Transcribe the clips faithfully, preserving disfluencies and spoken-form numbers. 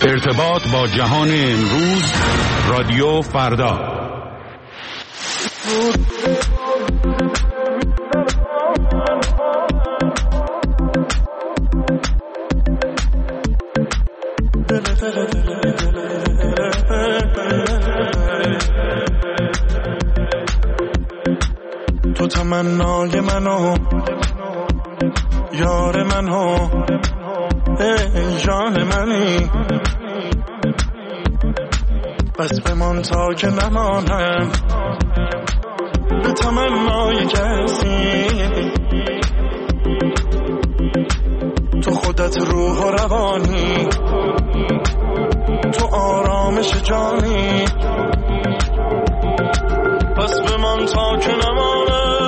ارتباط با جهان امروز، رادیو فردا. تو تمنای منو، یار منو، ای جان منی، بس بمان تا که نمانم به تمنای کسی. تو خودت روح و روانی، تو آرامش جانی، بس بمان تا که نمانم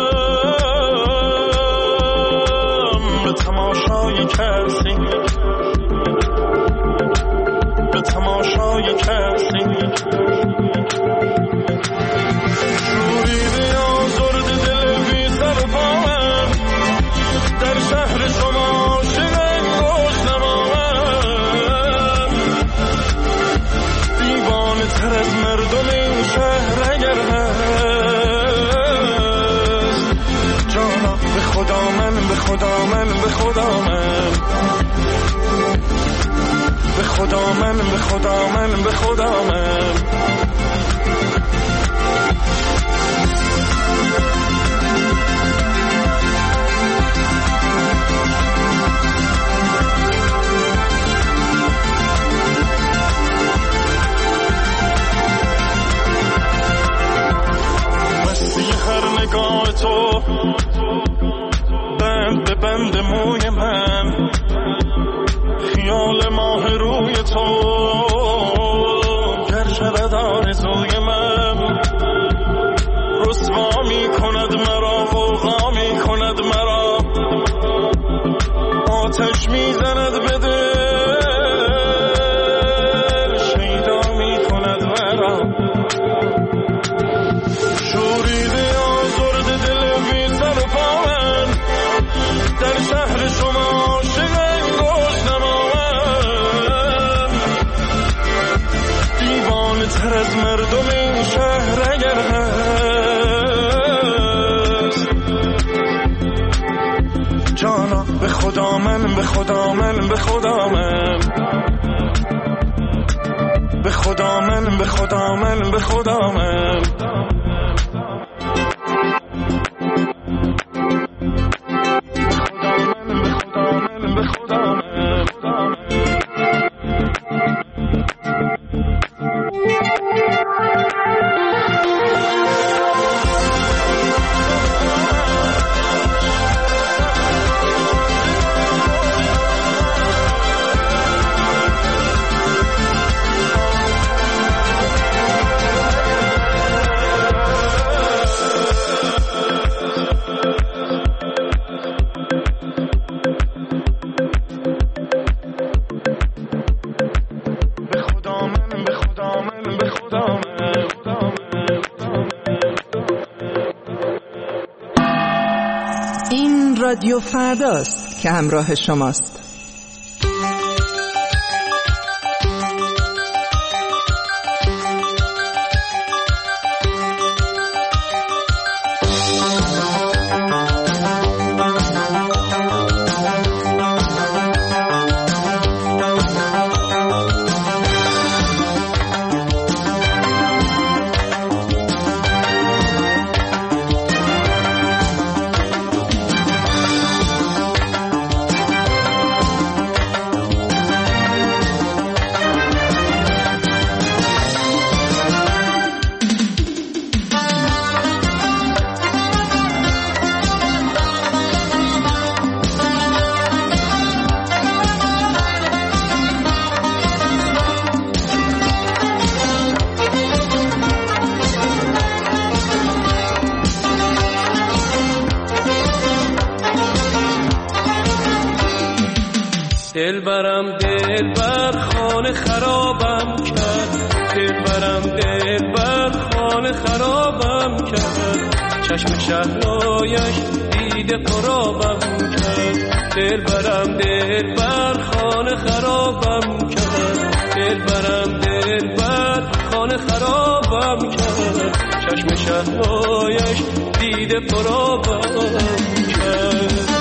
به تماشای کسی، به تماشای کسی. شوریده آزرد دل بی سر و پاهم، در شهر شما شنگ گوش نماهم. دیوانه تر از مردم این شهر اگر هست، جانا به خدا من، به خدا من، به خدا من، به خدا من، به خدا من، به خدا من. مستی هر نگاه تو، بند به بند موی من، خیال ماه روی تو گر شود آرزوی من. رسوا می کند مرا، غوغا می کند مرا، آتش می زند به دل، شیدا می کند مرا. شوریده آزرد دل بی سر و پا من، در شهر شما شنگ گوش نماهم. دیوانه تر از مردم این شهر اگر هست، جانا به خدا من، به خدا من، به خدا من، به خدا من، به خدا من، به خدا من. رادیو فرداست که همراه شماست. دل برم دل بر خانه خرابم کرد، دل برم دل بر خانه خرابم کرد، چشم شهلایش دیده قرابم کرد. دل برم دل بر خانه خرابم کرد، شهلایش دیده پرآبم کرد.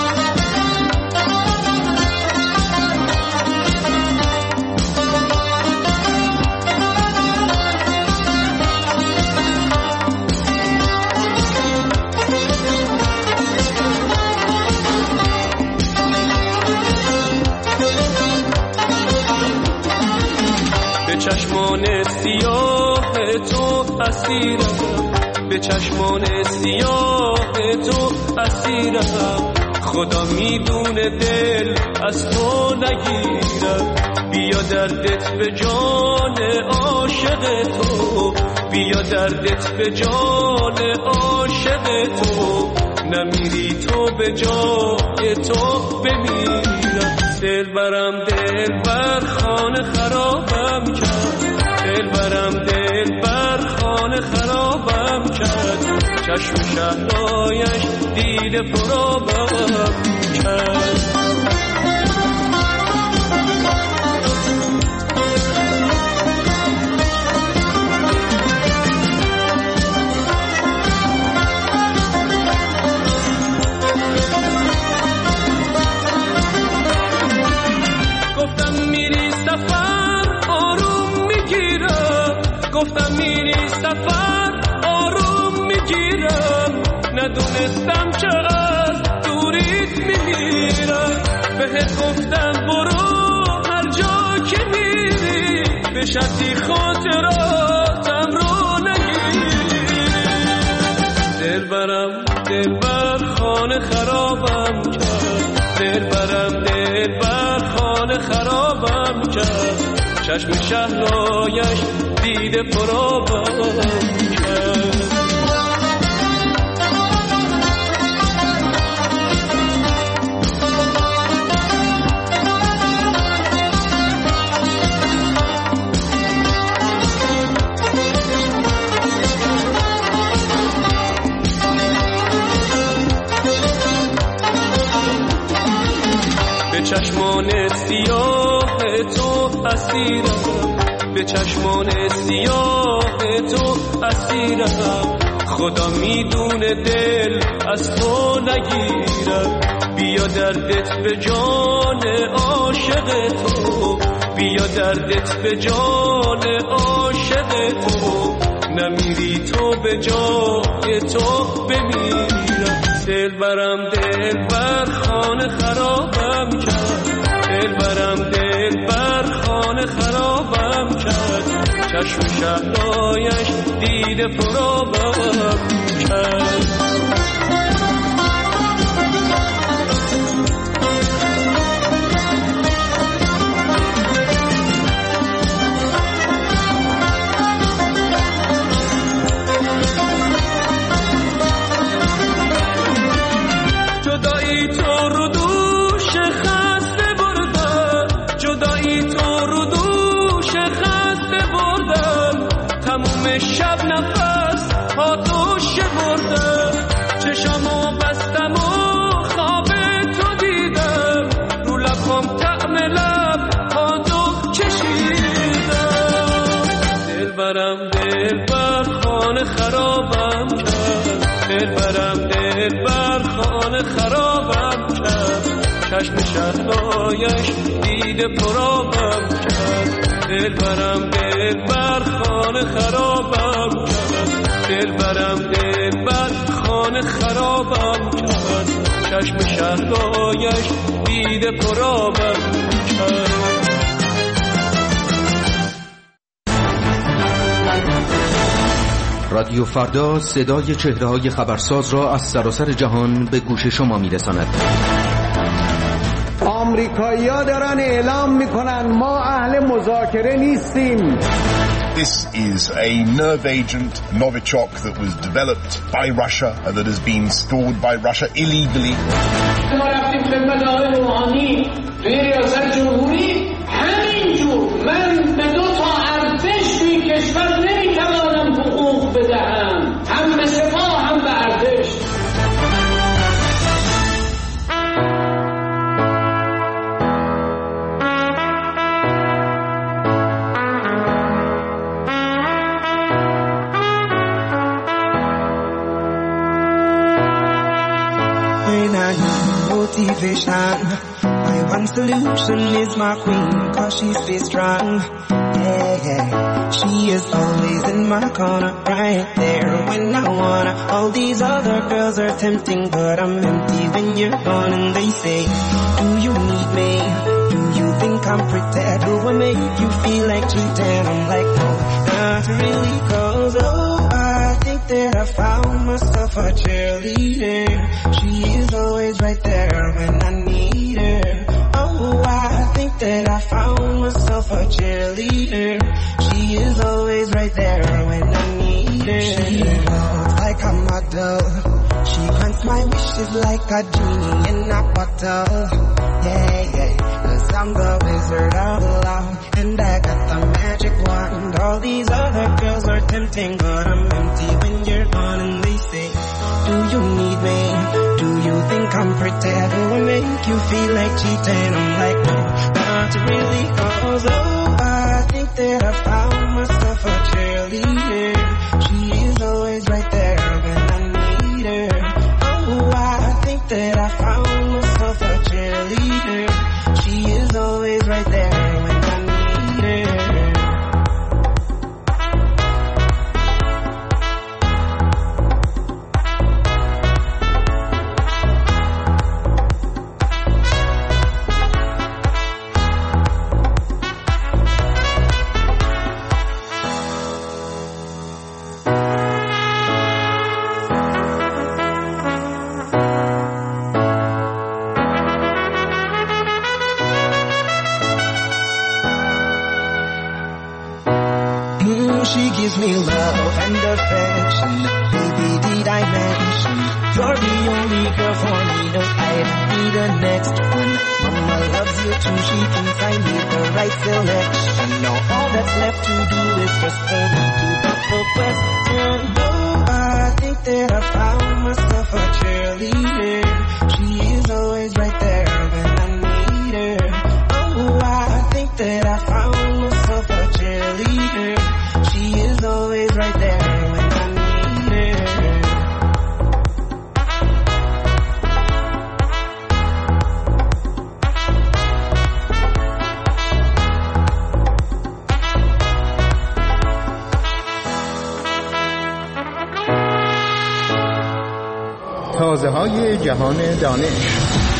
به چشمان سیاه تو اسیرم، به چشمان سیاه تو اسیرم، خدا میدونه دل از تو نگیرم. بیا دردت به جان عاشق تو، بیا دردت به جان عاشق تو، نمیری تو به جای تو بمیرم. دل برم دل بر خانه خرابم کرد، دل برم دل بر خانه خرابم کرد، چشم شهلایش دیده پرآبم کرد. گفتم میری سفر آروم میگیرم، ندونستم چه از دوریت میمیرم. بهت گفتم برو هر جا که میری، به شرطی خاطراتم رو نگیری. دل برم دل بر خانه خرابم کرد، دل برم دل بر خانه خرابم کرد، چشم شهلایش دیده پرآبم کرد. به چشمان سیاه تو اسیرم، به چشمان سیاه تو اسیرم، خدا میدونه دل از تو نگیرم. بیا دردت به جان عاشق تو، بیا دردت به جان عاشق تو، نمیری تو به جای تو بمیرم. دل برم دل بر خانه خرابم کرد، دل برم دل بر خانه خرابم کرد، چشم شهلایش دیده پرآبم کرد. جدایی تو رو دوش خسته بردم، جدایی تو رو دوش خسته بردم، تموم شب نفس ها دوش بردم، چشامو بستم و خواب تو دیدم، رو لبم طعم لب ها دو چشیدم. دل برم دل بر خانه خرابم کرد، دل برم دل بر خانه خرابم کرد، چشم شهلایش دیده پرآبم کرد. دل برم دل بر خانه خرابم کرد، دل برم دل بر خانه خرابم کرد، چشم شهلایش دیده پرآبم کرد. رادیو فردا صدای چهره‌های خبرساز را از سراسر جهان به گوش شما می‌رساند. آمریکایی‌ها دارن اعلام می‌کنن ما اهل مذاکره نیستیم. This is a nerve agent, Novichok, that was developed by Russia and that has been stored by Russia illegally. ما رفتیم خدمت آقای روحانی توی ریاست جمهوری، همینجور من به دو تا ارتش توی کشور نمی‌توانم حقوق بدهم، هم به سپاه هم به ارتش. motivation. My one solution is my queen, cause she stays strong. Yeah, yeah. She is always in my corner, right there when I wanna. All these other girls are tempting, but I'm empty when you're gone. And they say, do you need me? Do you think I'm pretty? Do I make you feel like cheating? I'm like, no, not really, cause oh, I think that I found myself a cheerleader. She is always right there when I need her. Oh, I think that I found myself a cheerleader. She is always right there when I need her. She looks like a model. She grants my wishes like a genie in a bottle. Yeah, yeah, cause I'm the wizard of love, and I got the magic wand. All these other girls are tempting, but I'm empty when you're gone. And they say, do you need me? Do you think I'm pretty? Do I make you feel like cheating? I'm like, no, not really, cause oh, I think that I found myself a cheerleader. She is always right there when I need her. Oh, I think that I found myself a cheerleader. She is always right there when I need her. She gives me love and affection. Baby, did I mention you're the only girl for me? No, I need the next one. Mama loves you too. She thinks I made the right selection. Now all that's left to do is just for me to the full question. Oh, I think that I found myself a cheerleader. She is always right there when I need her. Oh, I think that I found myself a cheerleader. She is always right there when I need her. تازه‌های جهان دانش.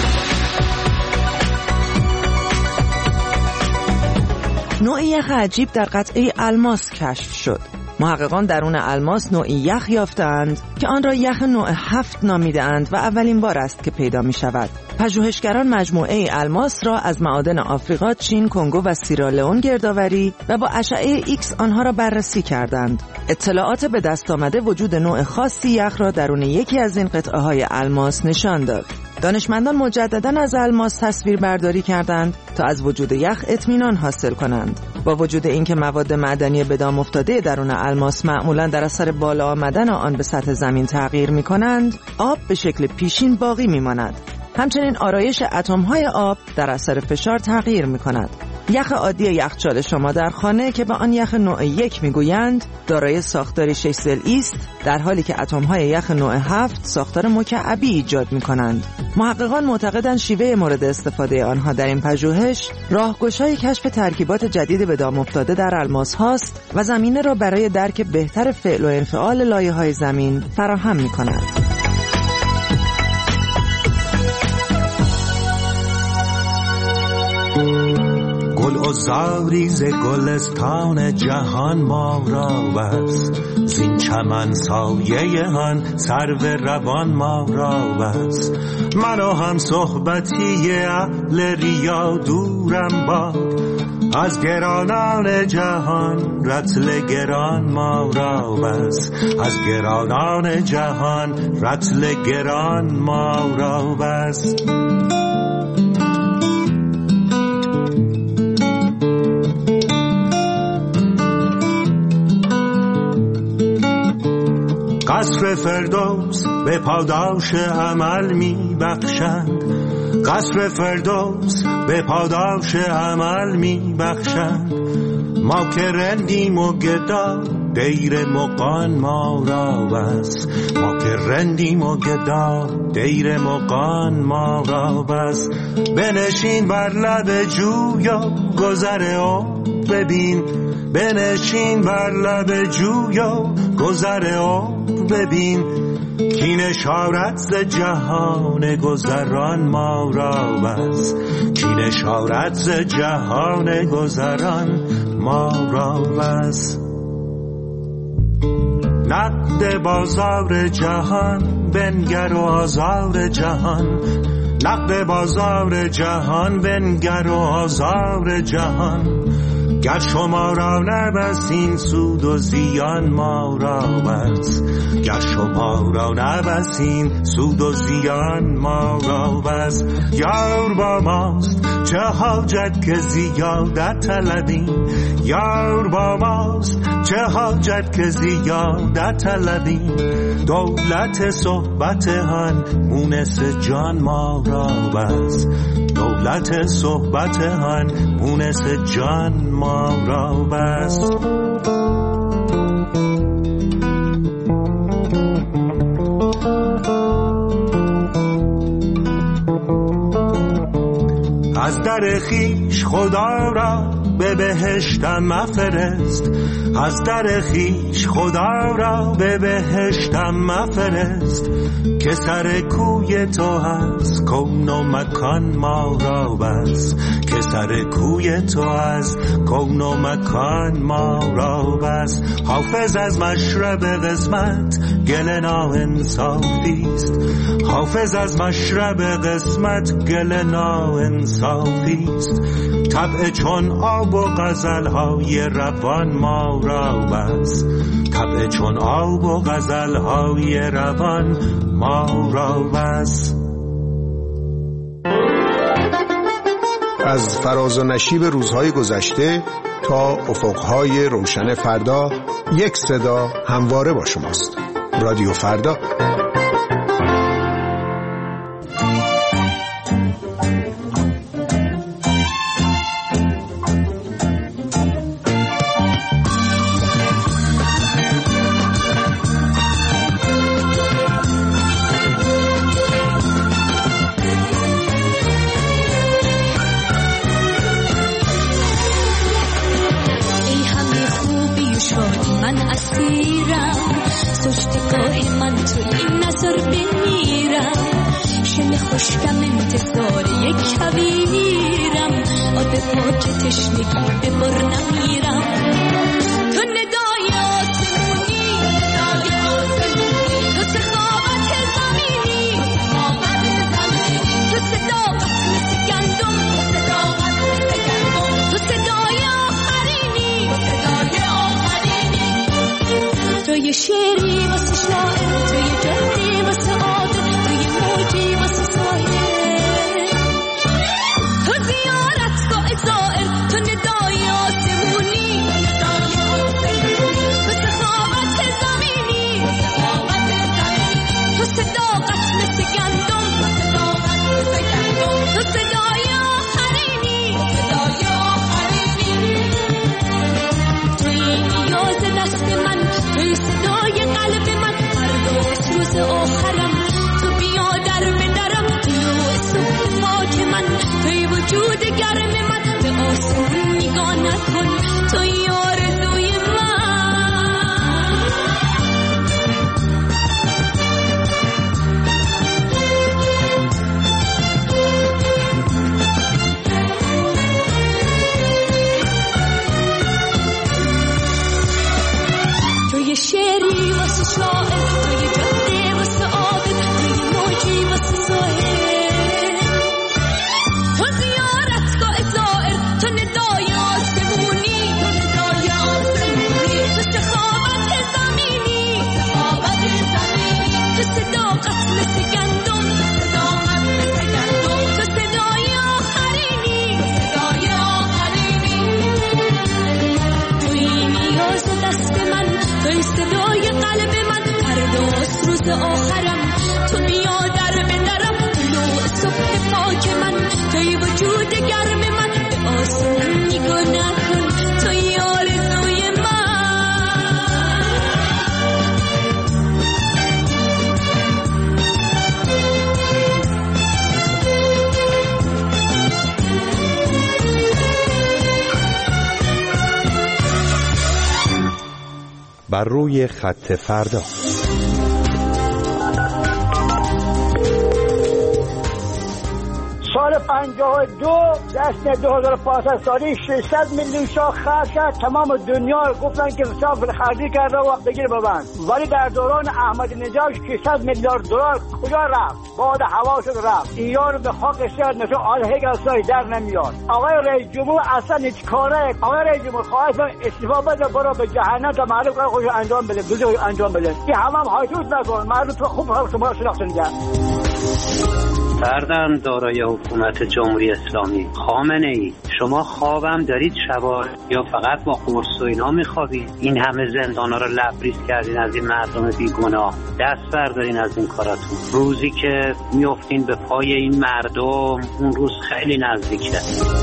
نوعی یخ عجیب در قطعه الماس کشف شد. محققان درون الماس نوعی یخ یافتند که آن را یخ نوع هفت نامیده‌اند و اولین بار است که پیدا می شود. پژوهشگران مجموعه الماس را از معادن آفریقا، چین، کنگو و سیرالئون گردآوری و با اشعه ایکس آنها را بررسی کردند. اطلاعات به دست آمده وجود نوع خاصی یخ را درون یکی از این قطعه های الماس نشان داد. دانشمندان مجدداً از الماس تصویر برداری کردند تا از وجود یخ اطمینان حاصل کنند. با وجود اینکه مواد معدنی به دام افتاده درون الماس معمولاً در اثر بالا آمدن آن به سطح زمین تغییر می‌کنند، آب به شکل پیشین باقی می‌ماند. همچنین آرایش اتم‌های آب در اثر فشار تغییر می‌کند. یخ عادی یخچال شما در خانه که به آن یخ نوع یک میگویند دارای ساختاری شش ضلعی است، در حالی که اتم‌های یخ نوع هفت ساختار مکعبی ایجاد می‌کنند. محققان معتقدند شیوه مورد استفاده آنها در این پژوهش راهگشای کشف ترکیبات جدید به دام افتاده در الماس هاست و زمینه را برای درک بهتر فعل و انفعال لایه‌های زمین فراهم می‌کند. گل و زاریز گلستان جهان ما را بست، زین چمن سایه هن سرو روان ما را بست. منو هم صحبتی اهل ریا دورم باد، از گرانان جهان رطل گران ما را بست. از گرانان جهان رطل گران ما را بست. قصر فردوس به پاداش عمل می بخشد، قصر فردوس به پاداش عمل می بخشند. ما که رندیم و گدا دیر مقان ما را بس. ما که رندیم و گدا دیر مقان ما را بس. بنشین بر لب جویا گذر او ببین. بنشین بر لب جویا گذر او ببین. کین اشارت ز جهان گذران ما را بس. کین اشارت ز جهان گذران ما را بس. نقد بازار جهان بنگر و آزار جهان. نقد بازار جهان بنگر و آزار جهان. گر شما را نبسین سود و زیان ما را بس. گر شما را نبسین سود و زیان ما را بس. یار با ماست چه حاجت که زیادت طلبیم. یار با ماست چه حاجت که زیادت طلبیم. دولت صحبت هن مونس جان ما را بس. دولت صحبت هن مونس جان ما را بس. از در خیش خدا را به بهشتم مفرست. از در خیش خدا را به بهشتم مفرست. که سر کوی تو هست کون و مکان ما را بس. که سر کوی تو هست کون و مکان ما را بس. حافظ از مشرب قسمت گل ناانصافیست. حافظ از مشرب قسمت گل ناانصافیست. طبع چون آب و غزل‌های روان ما را بس. طبع چون آب و غزل‌های روان ما را بس. از فراز و نشیب روزهای گذشته تا افقهای روشن فردا، یک صدا همواره با شماست. رادیو فردا. آخرم تو بیا در به درم طلوع صبح پاک من توی وجود بر روی خط فردا. سال پنجاه و دو دست دو هزار و پانصد سالی ششصد میلیون شاخ خرج کرد. تمام دنیا گفتن که صاف خریدی کرده و بگیر ببند، ولی در دوران احمدی نژاد ششصد میلیارد دلار کجا رفت؟ باد هوا شد رفت. ایران به خاک سر نشون آلهگ اصلا در نمیاد. آقای رئیس جمهور اصلا هیچ کاره. آقای رئیس جمهور خواهش استعفا بده، برو به جهنم تا معلوم کنه خودش انجام بده، دوزخ انجام بده. این هم هم هایتوت نکن، معلوم تو خوب هم شما شناخته نگه. فردم دارای حکومت جمهوری اسلامی خامنه ای، شما خوابم دارید شبا یا فقط با قرص و اینا میخوابید؟ این همه زندانا رو لبریز کردین از این مردم بیگناه، دست بردارین از این کاراتون. روزی که میافتین به پای این مردم اون روز خیلی نزدیکه.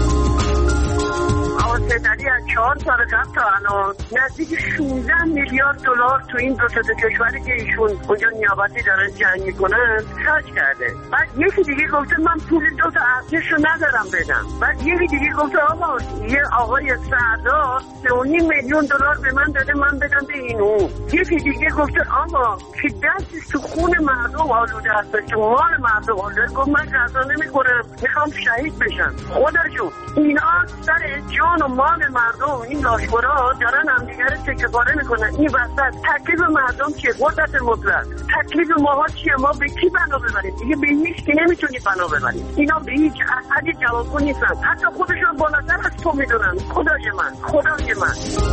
سیدعلی از چهار سال قبل تا الان نزدیک شانزده میلیارد دلار تو این دو تا کشوری که ایشون اونجا نیابتی دارن جنگ میکنن خرج کرده. بعد یکی دیگه گفته من پول دو تا ارتشو ندارم بدم. بعد یکی دیگه گفته آقا یه آقای سردار سه و نیم میلیون دلار به من داده من بدم به اینو. یکی دیگه گفته آقا که دستش تو خون مردم آلوده هست، تو مال مردم آلوده. گفت من غذا نمیخورم، میخوام شهید بشم. خدا جون اینا سر جان و مال مردم این لاشخورا دارن همدیگه رو تکه‌پاره میکنن. این وسط تکلیف مردم چیه؟ قدرت مطلق. تکلیف ماها چیه؟ ما به کی بنا ببریم؟ دیگه به هیچ کی نمیتونی بنا ببریم. اینا به هیچ احدی جوابگو نیستن، حتی خودشون بالاتر از تو میدونن. خدای من خدای من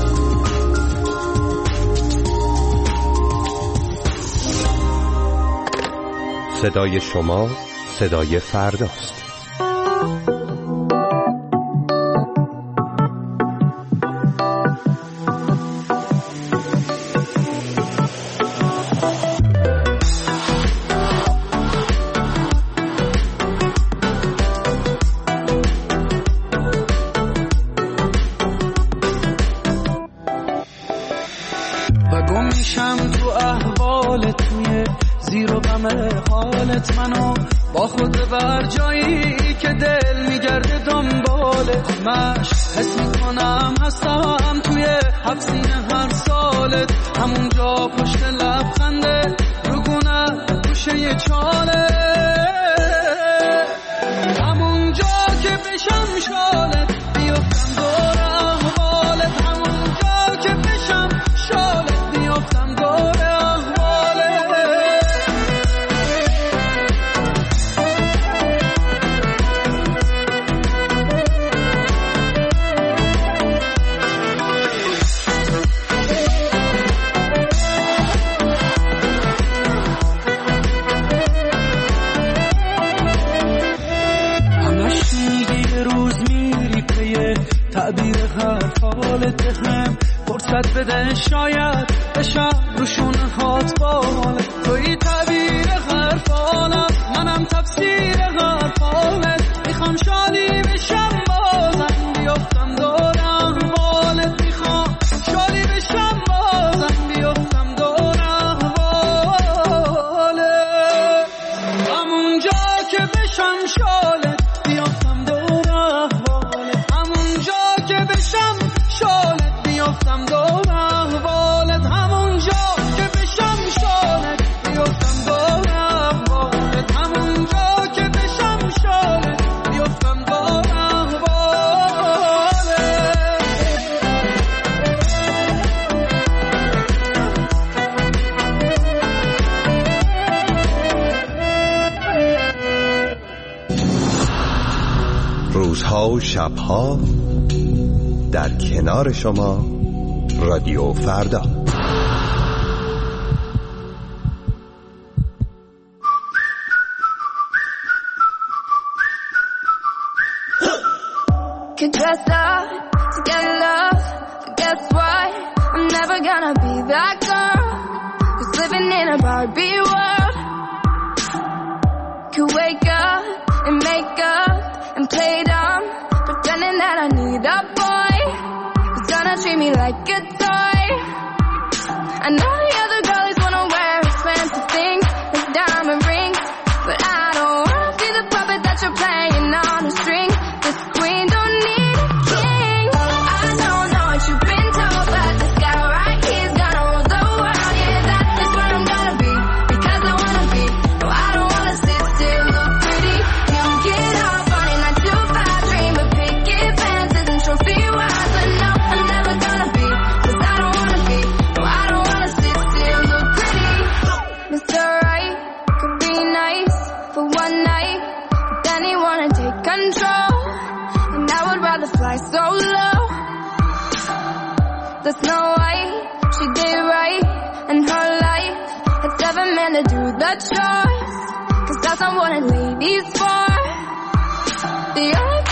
صدای شما صدای فرداست. حالت منو با خود بر جایی که دل میگرده دنبالت مش حس میکنم هستم توی حبسین هر سالت، همونجا پشت لبخنده رو گونه گوشه چاله، همونجا که بشم شالت بیفتم دور احوالت، همونجا که بشم شالت بیفتم دور احوالت. تعبیر حرفالت هم فرصت بده شاید بشم روشون هات بالت، توی تعبیر حرفالم منم تفسیر حرفالت، میخوام شالی بشم بازم بیفتم دور احوالت، میخوام شالی بشم بازم بیفتم دور احوالت، همونجا که بشم شالت بیفتم دور احوالت، همونجا که بشم شالت بیفتم دور احوالت، همونجا که بشم شالت بیفتم دور احوالت، همونجا که بشم شالت بیفتم دور احوالت. روزها و شبها در کنار شما رادیو فردا. Could dress up to get love, but guess what? I'm never gonna be that girl who's living in a Barbie world. Could wake up and make up and play dumb, pretending that I need a boy who's gonna treat me like a toy. I know the other girls wanna wear expensive things like diamond rings, but I don't wanna be the puppet that you're playing on a string. This queen don't need a king. I don't know what you've been told, but this guy right here's gonna rule the the Snow White. She did right in her life, had seven men to do the chores, cause that's not what a lady's for. The only